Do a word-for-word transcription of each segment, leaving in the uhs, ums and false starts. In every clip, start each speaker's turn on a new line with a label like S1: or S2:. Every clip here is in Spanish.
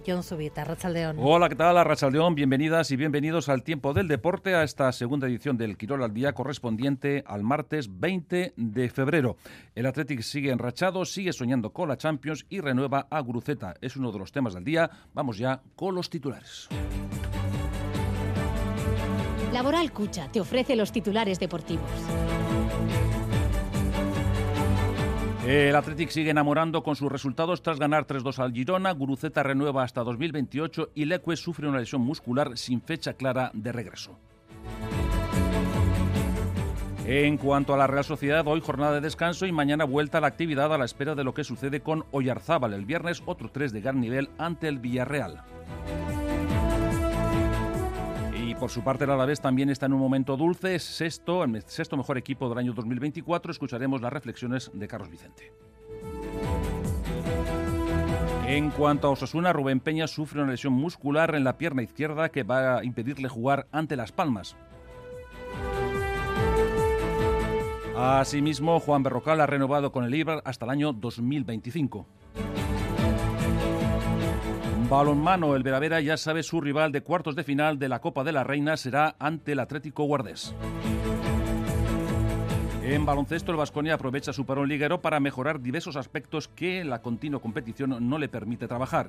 S1: Jon Zubita, Arratsaldeon.
S2: Hola, ¿qué tal? Arratsaldeon, bienvenidas y bienvenidos al Tiempo del Deporte, a esta segunda edición del Quirol al Día, correspondiente al martes veinte de febrero. El Athletic sigue enrachado, sigue soñando con la Champions y renueva a Guruceta. Es uno de los temas del día. Vamos ya con los titulares.
S3: Laboral Cucha te ofrece los titulares deportivos.
S2: El Athletic sigue enamorando con sus resultados tras ganar tres dos al Girona. Guruceta renueva hasta dos mil veintiocho y Leque sufre una lesión muscular sin fecha clara de regreso. En cuanto a la Real Sociedad, hoy jornada de descanso y mañana vuelta a la actividad a la espera de lo que sucede con Oyarzábal. El viernes otro tres de gran nivel ante el Villarreal. Y por su parte el Alavés también está en un momento dulce, es sexto, el sexto mejor equipo del año dos mil veinticuatro. Escucharemos las reflexiones de Carlos Vicente. En cuanto a Osasuna, Rubén Peña sufre una lesión muscular en la pierna izquierda que va a impedirle jugar ante Las Palmas. Asimismo, Juan Berrocal ha renovado con el Eibar hasta el año dos mil veinticinco. Balonmano, el Veravera ya sabe su rival de cuartos de final de la Copa de la Reina será ante el Atlético Guardés. En baloncesto, el Baskonia aprovecha su parón liguero para mejorar diversos aspectos que la continua competición no le permite trabajar.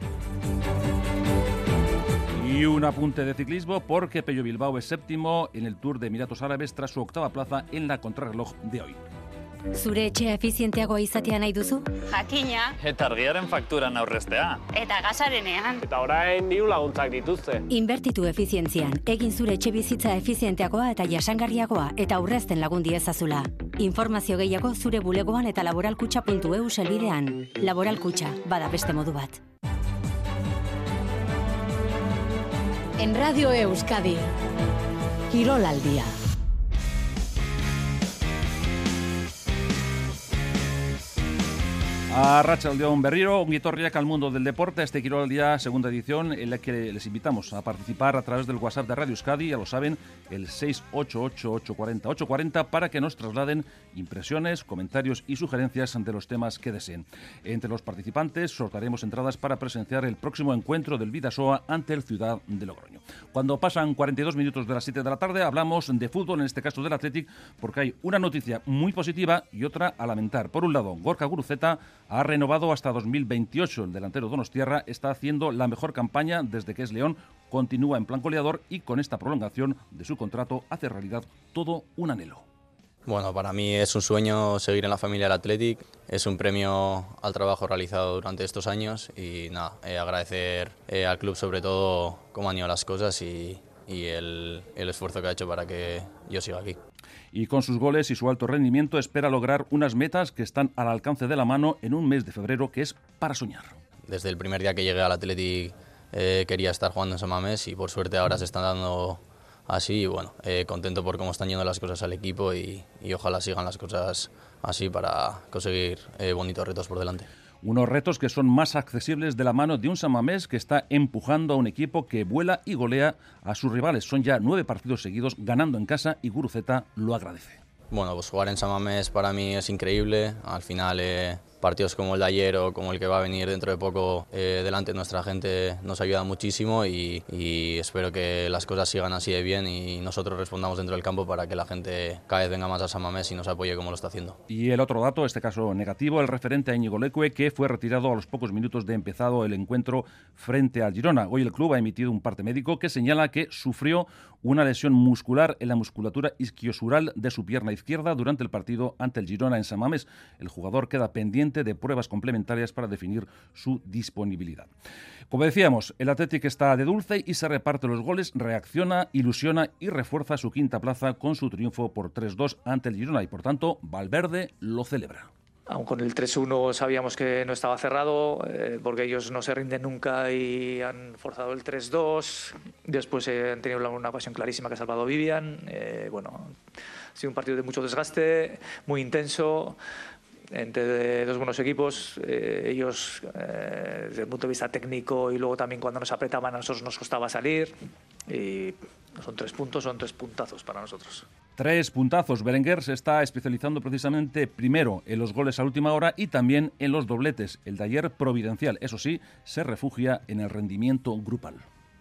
S2: Y un apunte de ciclismo porque Pello Bilbao es séptimo en el Tour de Emiratos Árabes tras su octava plaza en la contrarreloj de hoy.
S3: Zure etxea efizienteagoa izatea nahi duzu?
S4: Jakina.
S5: Eta argiaren fakturan aurreztea.
S4: Eta gasarenean.
S6: Eta orain diru laguntzak dituzte.
S3: Inbertitu efizientzian. Egin zure etxe bizitza efizienteagoa eta jasangarriagoa eta aurrezten lagun diezazula. Informazio gehiago zure bulegoan eta laboralkutxa puntu e u selbidean. Laboralkutxa, bada beste modu bat. En Radio Euskadi, Quirol al Día.
S2: Arratsaldeon berriro, ongi etorriak al mundo del deporte, este Quirol al Día, segunda edición, en la que les invitamos a participar a través del WhatsApp de Radio Euskadi, ya lo saben, el seis ocho ocho, ocho cuatro cero, ocho cuatro cero, para que nos trasladen impresiones, comentarios y sugerencias de los temas que deseen. Entre los participantes sortearemos entradas para presenciar el próximo encuentro del Bidasoa ante el Ciudad de Logroño. Cuando pasan cuarenta y dos minutos de las siete de la tarde, hablamos de fútbol, en este caso del Athletic, porque hay una noticia muy positiva y otra a lamentar. Por un lado, Gorka Guruceta ha renovado hasta dos mil veintiocho. El delantero donostiarra está haciendo la mejor campaña desde que es León, continúa en plan goleador y con esta prolongación de su contrato hace realidad todo un anhelo.
S7: Bueno, para mí es un sueño seguir en la familia del Athletic, es un premio al trabajo realizado durante estos años y nada, eh, agradecer eh, al club sobre todo cómo han ido las cosas y, y el, el esfuerzo que ha hecho para que yo siga aquí.
S2: Y con sus goles y su alto rendimiento espera lograr unas metas que están al alcance de la mano en un mes de febrero que es para soñar.
S7: Desde el primer día que llegué al Athletic eh, quería estar jugando en San Mamés y por suerte ahora se están dando así y bueno, eh, contento por cómo están yendo las cosas al equipo y, y ojalá sigan las cosas así para conseguir eh, bonitos retos por delante.
S2: Unos retos que son más accesibles de la mano de un San Mamés que está empujando a un equipo que vuela y golea a sus rivales. Son ya nueve partidos seguidos ganando en casa y Guruceta lo agradece.
S7: Bueno, pues jugar en San Mamés para mí es increíble. Al final eh, partidos como el de ayer o como el que va a venir dentro de poco eh, delante de nuestra gente nos ayuda muchísimo y, y espero que las cosas sigan así de bien y nosotros respondamos dentro del campo para que la gente cada vez venga más a San Mamés y nos apoye como lo está haciendo.
S2: Y el otro dato, este caso negativo, el referente a Íñigo Leque, que fue retirado a los pocos minutos de empezado el encuentro frente al Girona. Hoy el club ha emitido un parte médico que señala que sufrió una lesión muscular en la musculatura isquiosural de su pierna izquierda durante el partido ante el Girona en San Mamés. El jugador queda pendiente de pruebas complementarias para definir su disponibilidad. Como decíamos, el Athletic está de dulce y se reparte los goles, reacciona, ilusiona y refuerza su quinta plaza con su triunfo por tres dos ante el Girona y por tanto Valverde lo celebra.
S8: Aun con el tres uno sabíamos que no estaba cerrado, eh, porque ellos no se rinden nunca y han forzado el tres dos. Después eh, han tenido una ocasión clarísima que ha salvado Vivian. Eh, bueno, ha sido un partido de mucho desgaste, muy intenso, entre dos buenos equipos. Eh, ellos, eh, desde el punto de vista técnico y luego también cuando nos apretaban a nosotros nos costaba salir. Y son tres puntos, son tres puntazos para nosotros.
S2: Tres puntazos. Berenguer se está especializando precisamente primero en los goles a última hora y también en los dobletes. El de ayer providencial, eso sí, se refugia en el rendimiento grupal.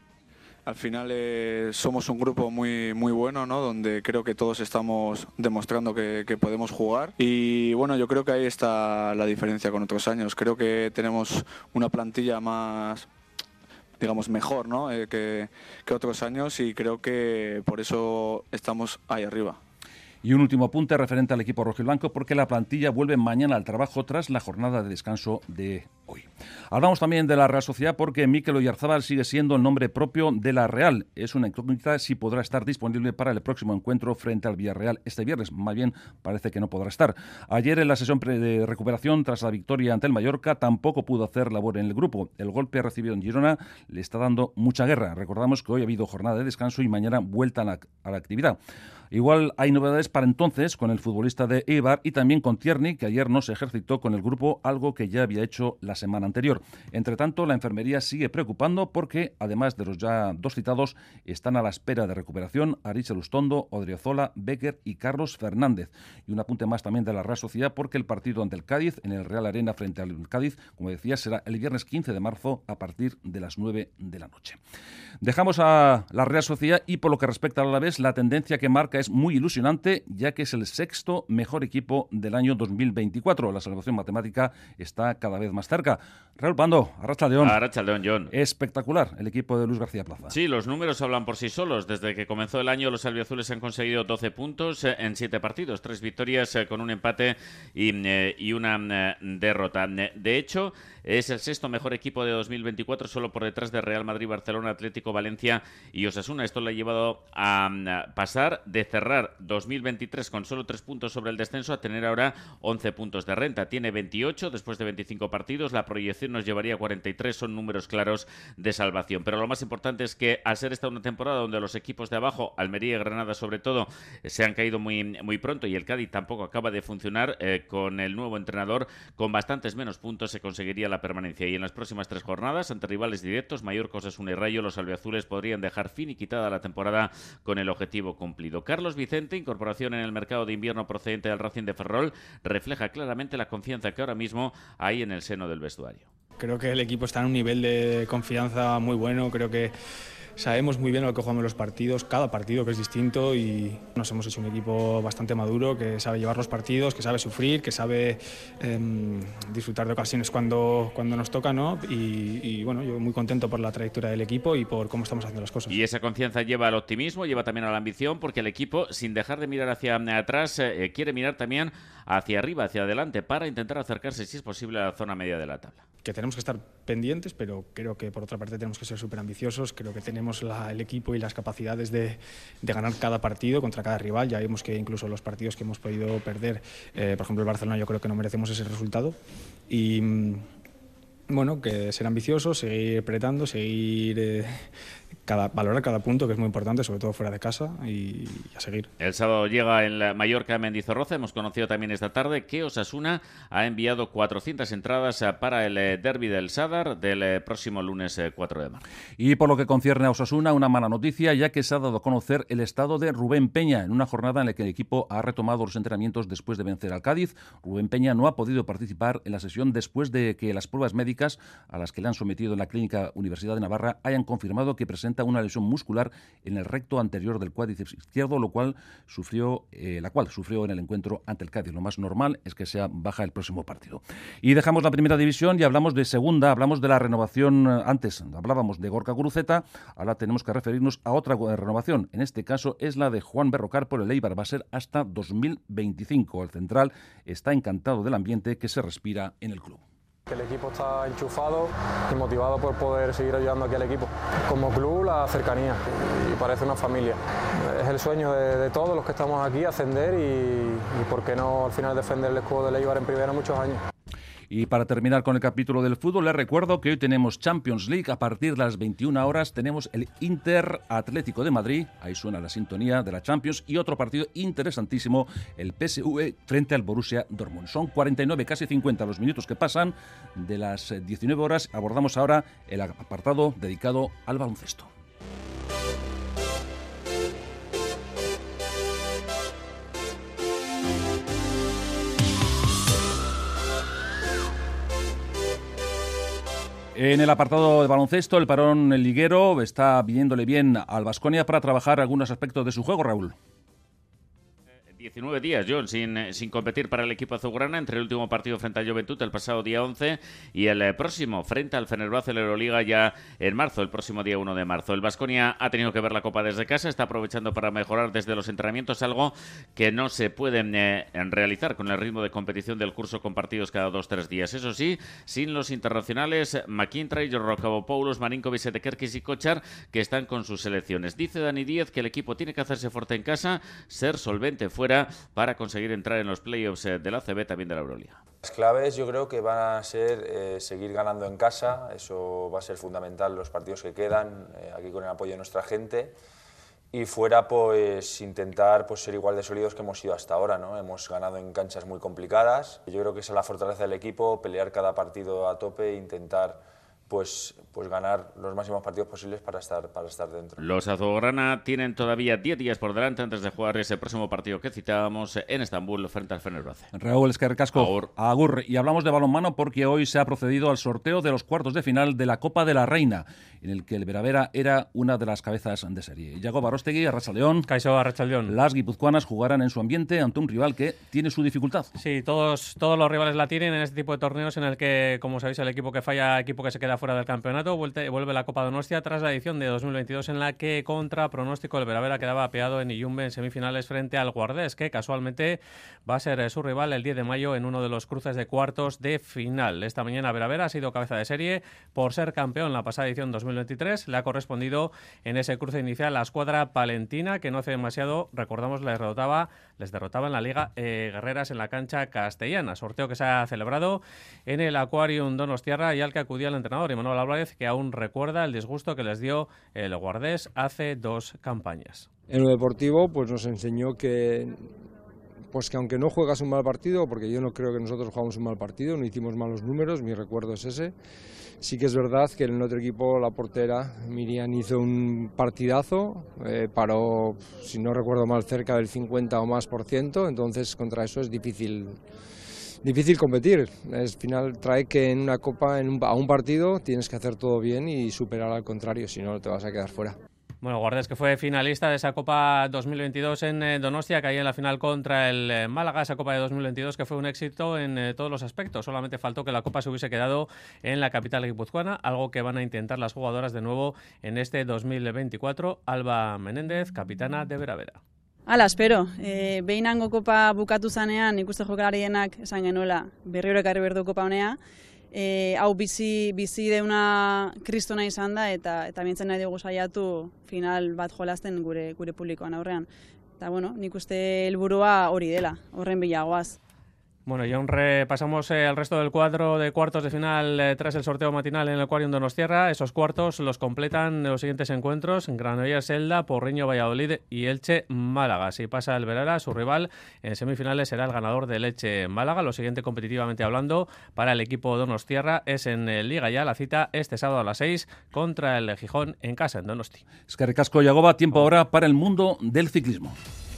S1: Al final eh, somos un grupo muy muy bueno, ¿no? Donde creo que todos estamos demostrando que, que podemos jugar y bueno, yo creo que ahí está la diferencia con otros años. Creo que tenemos una plantilla más, digamos, mejor, ¿no? eh, que, que otros años y creo que por eso estamos ahí arriba.
S2: Y un último apunte referente al equipo rojiblanco, porque la plantilla vuelve mañana al trabajo tras la jornada de descanso de hoy. Hablamos también de la Real Sociedad porque Mikel Oyarzábal sigue siendo el nombre propio de la Real. Es una incógnita si podrá estar disponible para el próximo encuentro frente al Villarreal este viernes. Más bien parece que no podrá estar. Ayer en la sesión de recuperación tras la victoria ante el Mallorca tampoco pudo hacer labor en el grupo. El golpe recibido en Girona le está dando mucha guerra. Recordamos que hoy ha habido jornada de descanso y mañana vuelta a la, a la actividad. Igual hay novedades para entonces con el futbolista de Eibar y también con Tierney, que ayer no se ejercitó con el grupo, algo que ya había hecho la semana anterior. Entre tanto, la enfermería sigue preocupando porque, además de los ya dos citados, están a la espera de recuperación Arich Lustondo, Odriozola, Becker y Carlos Fernández. Y un apunte más también de la Real Sociedad porque el partido ante el Cádiz, en el Real Arena frente al Cádiz, como decía, será el viernes quince de marzo a partir de las nueve de la noche. Dejamos a la Real Sociedad y por lo que respecta al Alavés, la tendencia que marca es muy ilusionante, ya que es el sexto mejor equipo del año dos mil veinticuatro. La salvación matemática está cada vez más cerca. Raúl Pando, Arratsaldeon.
S9: Arratsaldeon, John.
S2: Espectacular el equipo de Luis García Plaza.
S9: Sí, los números hablan por sí solos. Desde que comenzó el año, los albiazules han conseguido doce puntos en siete partidos, tres victorias con un empate y, eh, y una eh, derrota. De hecho, es el sexto mejor equipo de dos mil veinticuatro, solo por detrás de Real Madrid, Barcelona, Atlético, Valencia y Osasuna. Esto le ha llevado a pasar de cerrar dos mil veintitrés con solo tres puntos sobre el descenso a tener ahora once puntos de renta. Tiene veintiocho después de veinticinco partidos. La proyección nos llevaría a cuarenta y tres. Son números claros de salvación. Pero lo más importante es que al ser esta una temporada donde los equipos de abajo, Almería y Granada sobre todo, se han caído muy, muy pronto y el Cádiz tampoco acaba de funcionar, eh, con el nuevo entrenador con bastantes menos puntos se conseguiría la permanencia. Y en las próximas tres jornadas, ante rivales directos, Mallorca, Osasuna y Rayo, los albiazules podrían dejar finiquitada la temporada con el objetivo cumplido. Carlos Vicente, incorporación en el mercado de invierno procedente del Racing de Ferrol, refleja claramente la confianza que ahora mismo hay en el seno del vestuario.
S10: Creo que el equipo está en un nivel de confianza muy bueno, creo que sabemos muy bien lo que jugamos los partidos, cada partido que es distinto y nos hemos hecho un equipo bastante maduro que sabe llevar los partidos, que sabe sufrir, que sabe eh, disfrutar de ocasiones cuando, cuando nos toca, ¿no? Y, y bueno, yo muy contento por la trayectoria del equipo y por cómo estamos haciendo las cosas.
S9: Y esa confianza lleva al optimismo, lleva también a la ambición, porque el equipo, sin dejar de mirar hacia atrás, eh, quiere mirar también hacia arriba, hacia adelante, para intentar acercarse, si es posible, a la zona media de la tabla.
S10: Que tenemos que estar pendientes, pero creo que por otra parte tenemos que ser súper ambiciosos. Creo que tenemos la, el equipo y las capacidades de, de ganar cada partido contra cada rival. Ya vimos que incluso los partidos que hemos podido perder, eh, por ejemplo el Barcelona, yo creo que no merecemos ese resultado. Y bueno, que ser ambiciosos, seguir apretando, seguir eh, cada, valorar cada punto, que es muy importante, sobre todo fuera de casa, y, y a seguir.
S9: El sábado llega en la Mallorca Mendizorroza. Hemos conocido también esta tarde que Osasuna ha enviado cuatrocientas entradas para el derbi del Sadar del próximo lunes cuatro de marzo.
S2: Y por lo que concierne a Osasuna, una mala noticia, ya que se ha dado a conocer el estado de Rubén Peña en una jornada en la que el equipo ha retomado los entrenamientos después de vencer al Cádiz. Rubén Peña no ha podido participar en la sesión después de que las pruebas médicas a las que le han sometido en la Clínica Universidad de Navarra hayan confirmado que presenta una lesión muscular en el recto anterior del cuádriceps izquierdo, lo cual sufrió, eh, la cual sufrió en el encuentro ante el Cádiz. Lo más normal es que sea baja el próximo partido. Y dejamos la primera división y hablamos de segunda, hablamos de la renovación. Antes hablábamos de Gorka Guruceta, ahora tenemos que referirnos a otra renovación. En este caso es la de Juan Berrocar por el Eibar. Va a ser hasta dos mil veinticinco. El central está encantado del ambiente que se respira en el club.
S11: Que el equipo está enchufado y motivado por poder seguir ayudando aquí al equipo. Como club, la cercanía, y parece una familia. Es el sueño de, de todos los que estamos aquí, ascender y, y por qué no al final defender el escudo del Eibar en primera muchos años.
S2: Y para terminar con el capítulo del fútbol, les recuerdo que hoy tenemos Champions League. A partir de las veintiuna horas tenemos el Inter Atlético de Madrid. Ahí suena la sintonía de la Champions. Y otro partido interesantísimo, el P S V frente al Borussia Dortmund. Son cuarenta y nueve, casi cincuenta los minutos que pasan. De las diecinueve horas abordamos ahora el apartado dedicado al baloncesto. En el apartado de baloncesto, el parón liguero está viniéndole bien al Baskonia para trabajar algunos aspectos de su juego, Raúl.
S9: diecinueve días, John, sin, sin competir para el equipo azulgrana entre el último partido frente al Juventud el pasado día once y el eh, próximo frente al Fenerbahce en la Euroliga ya en marzo, el próximo día uno de marzo. El Baskonia ha tenido que ver la Copa desde casa, está aprovechando para mejorar desde los entrenamientos, algo que no se puede eh, realizar con el ritmo de competición del curso con partidos cada dos tres días. Eso sí, sin los internacionales McIntyre, Rocabopoulos, Marinkovic, Setekerkis y Kochar, que están con sus selecciones. Dice Dani Díez que el equipo tiene que hacerse fuerte en casa, ser solvente fuera para conseguir entrar en los playoffs de la A C B, también de la Euroliga.
S12: Las claves yo creo que van a ser eh, seguir ganando en casa, eso va a ser fundamental los partidos que quedan, eh, aquí con el apoyo de nuestra gente, y fuera pues intentar pues, ser igual de sólidos que hemos sido hasta ahora, ¿no? Hemos ganado en canchas muy complicadas, yo creo que esa es la fortaleza del equipo, pelear cada partido a tope e intentar Pues, pues ganar los máximos partidos posibles para estar, para estar dentro.
S9: Los azulgrana tienen todavía diez días por delante antes de jugar ese próximo partido que citábamos en Estambul frente al Fenerbahce.
S2: Raúl Esquercasco, Agur. Agur. Y hablamos de balonmano porque hoy se ha procedido al sorteo de los cuartos de final de la Copa de la Reina, en el que el Veravera era una de las cabezas de serie. Yago Barostegui, Arratsaldeón.
S13: Kaixo, Arratsaldeón.
S2: Las guipuzcoanas jugarán en su ambiente ante un rival que tiene su dificultad.
S13: Sí, todos, todos los rivales la tienen en este tipo de torneos en el que, como sabéis, el equipo que falla, equipo que se queda fuera del campeonato, vuelve, vuelve la Copa Donostia tras la edición de dos mil veintidós en la que, contra pronóstico, el Veravera quedaba apeado en Illumbe en semifinales frente al Guardés, que casualmente va a ser su rival el diez de mayo en uno de los cruces de cuartos de final. Esta mañana Veravera ha sido cabeza de serie por ser campeón la pasada edición dos mil veintitrés. Le ha correspondido en ese cruce inicial la escuadra palentina, que no hace demasiado, recordamos, les derrotaba, les derrotaba en la Liga eh, Guerreras en la cancha castellana. Sorteo que se ha celebrado en el Aquarium Donostiarra y al que acudía el entrenador Imanol Álvarez, que aún recuerda el disgusto que les dio el Guardés hace dos campañas.
S14: En lo deportivo, pues nos enseñó que, pues que aunque no juegas un mal partido, porque yo no creo que nosotros jugamos un mal partido, no hicimos malos números, mi recuerdo es ese. Sí que es verdad que en el otro equipo la portera Miriam hizo un partidazo, eh, paró, si no recuerdo mal, cerca del cincuenta o más por ciento, entonces contra eso es difícil. Difícil competir, al final trae que en una copa, en un, a un partido, tienes que hacer todo bien y superar al contrario, si no te vas a quedar fuera.
S13: Bueno, Guardés, que fue finalista de esa Copa dos mil veintidós en eh, Donostia, caía en la final contra el eh, Málaga, esa Copa de dos mil veintidós que fue un éxito en eh, todos los aspectos. Solamente faltó que la Copa se hubiese quedado en la capital guipuzcoana, algo que van a intentar las jugadoras de nuevo en este dos mil veinticuatro. Alba Menéndez, capitana de Veravera.
S15: Hala, espero. E, behinango kopa bukatu zanean, ikuste jokalarienak esan genuela berriro ekarri berdu kopa honea. E, hau bizi, bizi deuna kristona izan da eta eta mintzen nahi dugu saiatu final bat jolasten gure gure publikoan aurrean. Eta bueno, nik uste helburua hori dela, horren bila goaz.
S13: Bueno, y aún repasamos eh, el resto del cuadro de cuartos de final eh, tras el sorteo matinal en el Aquarium Donostiarra. Esos cuartos los completan los siguientes encuentros: Granollers Elda, Porriño Valladolid y Elche Málaga. Si pasa el Verara, su rival en semifinales será el ganador del Elche Málaga. Lo siguiente, competitivamente hablando, para el equipo Donostiarra es en eh, Liga ya. La cita este sábado a las seis contra el Gijón en casa, en Donosti.
S2: Eskerrik asko, Yagoba. Tiempo ahora para el mundo del ciclismo.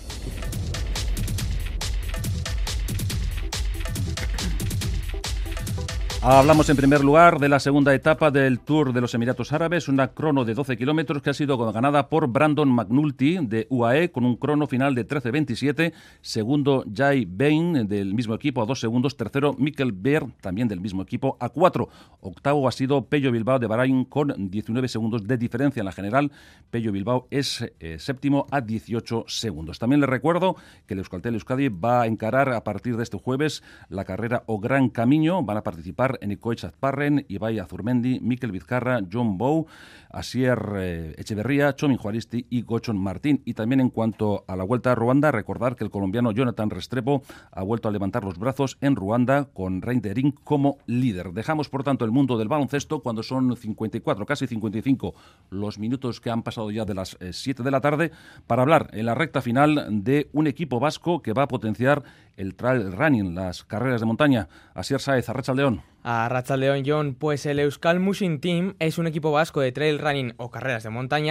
S2: Hablamos en primer lugar de la segunda etapa del Tour de los Emiratos Árabes, una crono de doce kilómetros que ha sido ganada por Brandon McNulty de U A E con un crono final de trece veintisiete, segundo Jai Bain del mismo equipo a dos segundos, tercero Mikkel Beer también del mismo equipo a cuatro, octavo ha sido Pello Bilbao de Bahrain con diecinueve segundos de diferencia en la general. Pello Bilbao es eh, séptimo a dieciocho segundos. También les recuerdo que el Euskaltel Euskadi va a encarar a partir de este jueves la carrera O Gran Camino. Van a participar en Ikoetx Azparren, Ibai Azurmendi, Mikel Vizcarra, John Bou, Asier eh, Echeverría, Chomin Juaristi y Gochon Martín. Y también en cuanto a la Vuelta a Ruanda, recordar que el colombiano Jonathan Restrepo ha vuelto a levantar los brazos en Ruanda con Reindering como líder. Dejamos, por tanto, el mundo del baloncesto cuando son cincuenta y cuatro, casi cincuenta y cinco los minutos que han pasado ya de las eh, siete de la tarde para hablar en la recta final de un equipo vasco que va a potenciar el trail running, las carreras de montaña. Asier Saez, Arratsaldeón.
S16: A Arratsaldeón, John, pues el Euskal Musin Team es un equipo vasco de trail running o carreras de montaña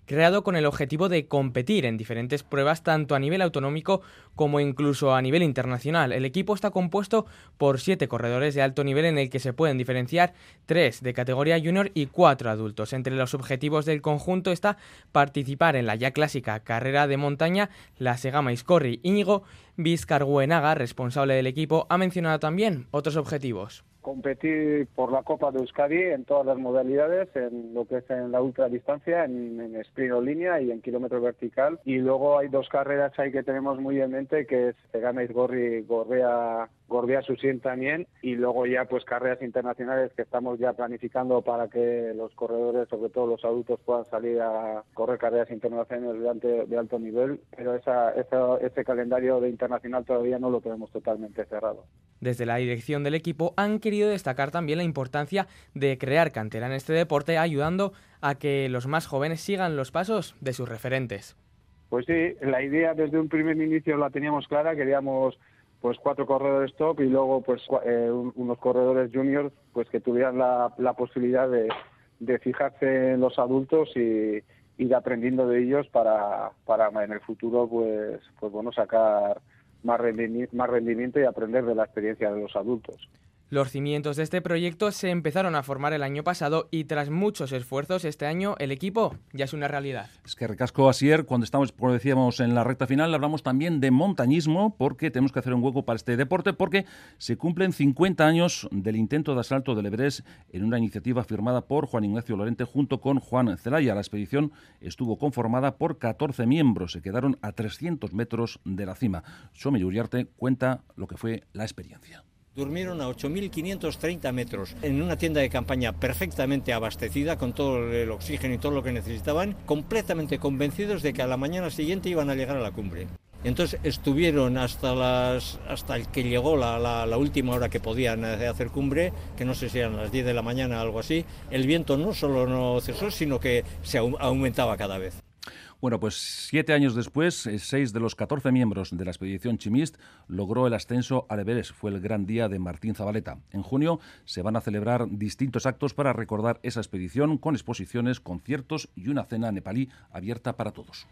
S16: creado con el objetivo de competir en diferentes pruebas tanto a nivel autonómico como incluso a nivel internacional. El equipo está compuesto por siete corredores de alto nivel en el que se pueden diferenciar tres de categoría junior y cuatro adultos. Entre los objetivos del conjunto está participar en la ya clásica carrera de montaña, la Segama Izkorri. Íñigo Bizkarguenaga, responsable del equipo, ha mencionado también otros objetivos.
S17: Competir por la Copa de Euskadi en todas las modalidades, en lo que es en la ultradistancia, en, en sprint o línea y en kilómetro vertical. Y luego hay dos carreras ahí que tenemos muy en mente, que es Segama Izkorri, Gorbea, Gorbea Susien también, y luego ya pues carreras internacionales que estamos ya planificando para que los corredores, sobre todo los adultos, puedan salir a correr carreras internacionales de alto, de alto nivel, pero esa, esa, ese calendario de internacional todavía no lo tenemos totalmente cerrado.
S16: Desde la dirección del equipo han querido destacar también la importancia de crear cantera en este deporte, ayudando a que los más jóvenes sigan los pasos de sus referentes.
S17: Pues sí, la idea desde un primer inicio la teníamos clara, queríamos pues cuatro corredores top y luego pues eh, unos corredores juniors pues que tuvieran la, la posibilidad de, de fijarse en los adultos y ir aprendiendo de ellos para, para en el futuro pues, pues bueno, sacar más rendimiento, más rendimiento y aprender de la experiencia de los adultos.
S16: Los cimientos de este proyecto se empezaron a formar el año pasado y tras muchos esfuerzos este año el equipo ya es una realidad.
S2: Es que recasco Asier, cuando estamos, como decíamos, en la recta final, hablamos también de montañismo porque tenemos que hacer un hueco para este deporte porque se cumplen cincuenta años del intento de asalto del Everest en una iniciativa firmada por Juan Ignacio Lorente junto con Juan Zelaya. La expedición estuvo conformada por catorce miembros, se quedaron a trescientos metros de la cima. Xomi Uriarte cuenta lo que fue la experiencia.
S18: Durmieron a ocho mil quinientos treinta metros en una tienda de campaña perfectamente abastecida con todo el oxígeno y todo lo que necesitaban, completamente convencidos de que a la mañana siguiente iban a llegar a la cumbre. Entonces estuvieron hasta las hasta el que llegó la, la, la última hora que podían hacer cumbre, que no sé si eran las diez de la mañana o algo así. El viento no solo no cesó, sino que se aumentaba cada vez.
S2: Bueno, pues siete años después, seis de los catorce miembros de la expedición Chimist logró el ascenso al Everest. Fue el gran día de Martín Zabaleta. En junio se van a celebrar distintos actos para recordar esa expedición con exposiciones, conciertos y una cena nepalí abierta para todos.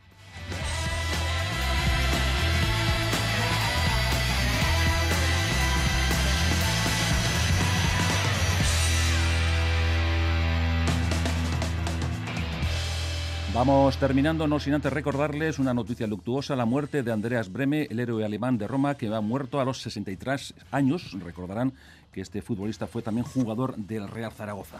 S2: Vamos terminando, no sin antes recordarles una noticia luctuosa, la muerte de Andreas Brehme, el héroe alemán de Roma, que ha muerto a los sesenta y tres años. Recordarán que este futbolista fue también jugador del Real Zaragoza.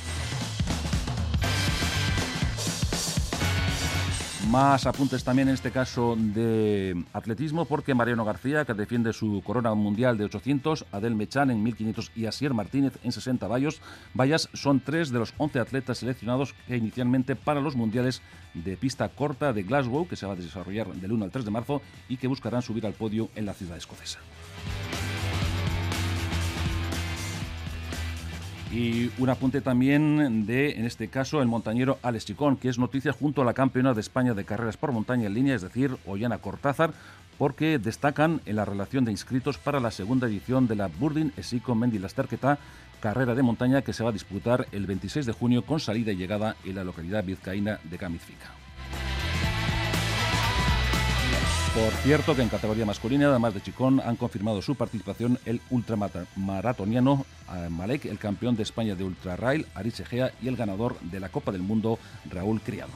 S2: Más apuntes también en este caso de atletismo, porque Mariano García, que defiende su corona mundial de ochocientos, Adel Mechán en mil quinientos y Asier Martínez en sesenta vallas, vallas son tres de los once atletas seleccionados que inicialmente para los mundiales de pista corta de Glasgow, que se va a desarrollar del uno al tres de marzo y que buscarán subir al podio en la ciudad escocesa. Y un apunte también de, en este caso, el montañero Alex Chicón, que es noticia junto a la campeona de España de carreras por montaña en línea, es decir, Ollana Cortázar, porque destacan en la relación de inscritos para la segunda edición de la Burdin Esiko Mendilasterketa, carrera de montaña que se va a disputar el veintiséis de junio con salida y llegada en la localidad vizcaína de Camizfica. Por cierto, que en categoría masculina, además de Chicón, han confirmado su participación el ultramaratoniano Malek, el campeón de España de ultrarrail, Aritz Egea, y el ganador de la Copa del Mundo, Raúl Criado.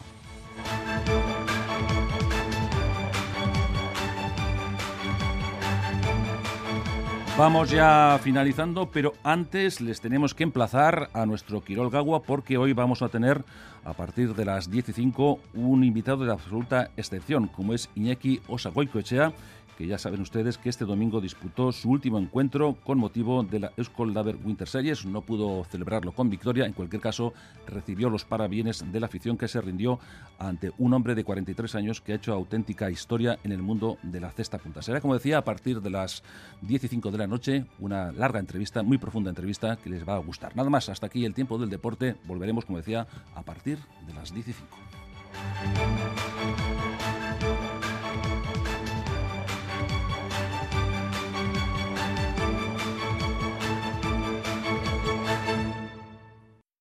S2: Vamos ya finalizando, pero antes les tenemos que emplazar a nuestro Quirol Gagua porque hoy vamos a tener, a partir de las diez y cinco, un invitado de absoluta excepción, como es Iñaki Osagoicoechea, que ya saben ustedes que este domingo disputó su último encuentro con motivo de la Euskal Daber Winter Series. No pudo celebrarlo con victoria, en cualquier caso recibió los parabienes de la afición que se rindió ante un hombre de cuarenta y tres años que ha hecho auténtica historia en el mundo de la cesta punta. Será, como decía, a partir de las diez y cinco de la noche, una larga entrevista, muy profunda entrevista que les va a gustar. Nada más, hasta aquí el tiempo del deporte. Volveremos, como decía, a partir de las diez y cinco.